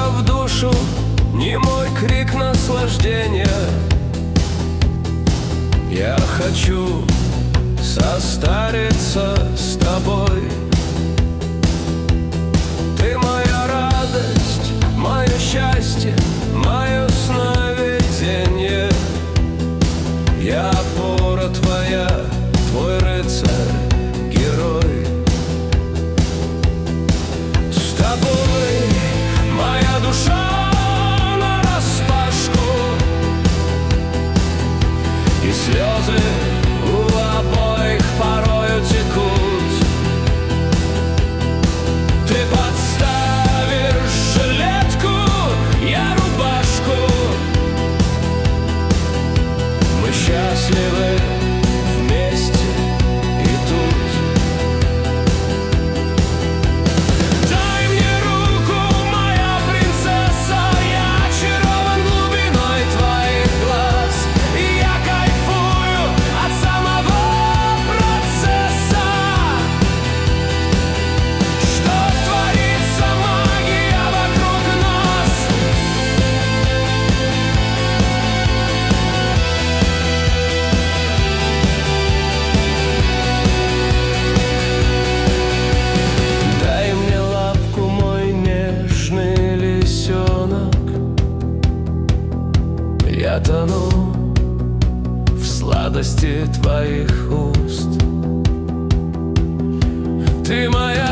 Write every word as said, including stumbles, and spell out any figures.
Дыша в душу, немой крик наслаждения. Я хочу состариться с тобой. Ты моя радость, мое счастье, мое сновидение. Я опора твоя, твой рыцарь, герой. С тобой моя душа нараспашку, и слезы у обоих порою текут. Ты подставишь жилетку, я рубашку. Мы счастливы вместе и тут. Дай мне руку, моя принцесса, я очарован глубиной твоих глаз. И я кайфую от самого процесса. Что творится магия вокруг нас. Дай мне лапку, мой нежный лисенок. Я тону в сладости твоих уст. Ты моя